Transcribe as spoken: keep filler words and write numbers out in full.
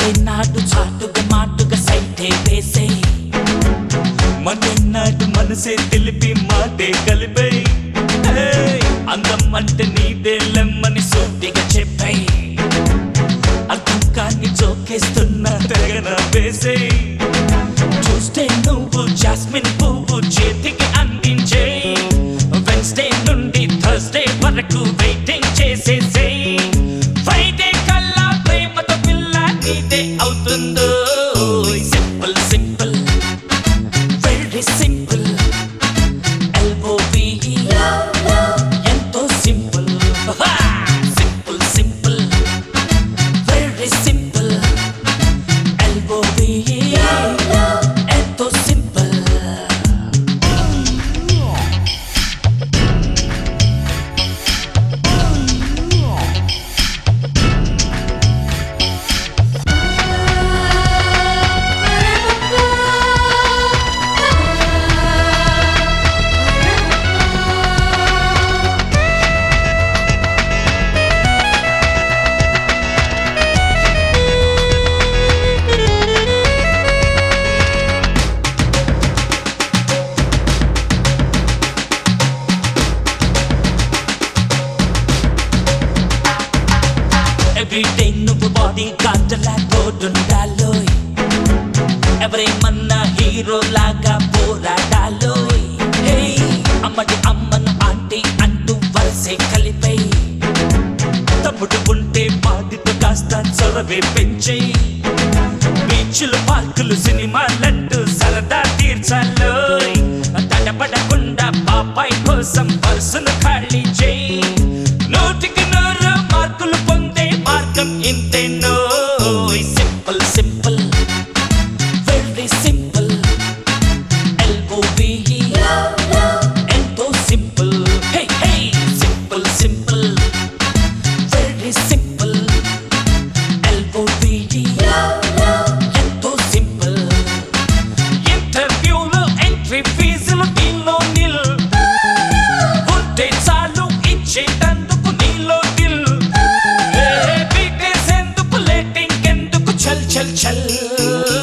Sunday నాడు చాటుగా మాటుగా సైటే వేసే మన్నాడు మనసే తెలిపి మాటే కలిపే అందం అంటే నీదే లెమ్మని సూటిగా చెప్పే అర్థం కాని జోకేస్తున్నా తెగన వేసే చూస్తే నువ్వు జాస్మిన్ పువ్వు చేతికి అందించే వెన్స్డే నుండి థర్స్డే వరకు వెయిటింగ్ చేసేసే ఫ్రైడే కల్లా ప్రేమతో పిల్ల నీదే అవుతుందో simple simple very simple L O V ఎంతో simple simple simple very simple L O V ఎంతో సింపుల్ Everyday నువ్వు బాడీ గార్డ్లా తోడుండాలోయ్ ఎవరేమన్నా హీరో లాగా పోరాడాలోయ్ అమ్మడి అమ్మను ఆంటీ అంటూ వరసే కలిపై తమ్ముడు ఉంటే వాటితో కాస్త చొరవే పెంచే బీచ్లు పార్కులు సినిమాలంటూ సరదా తీర్చాలోయ్ తడబడకుండా బాబాయ్ కోసం పర్సును ఖాళీ చేయి నూటికి నూరు మార్కులు పొందే మార్గం ఇంతేనో simple simple very simple L O V ఎంతో simple hey hey simple simple very simple L O V ఎంతో సింపుల్ ఇంటర్వ్యూలో ఎంట్రీ ఫీజులు నీలో నిల్ ఉంటే చాలు ఇచ్చేటందుకు నీలో దిల్ చల్ చల్ చల్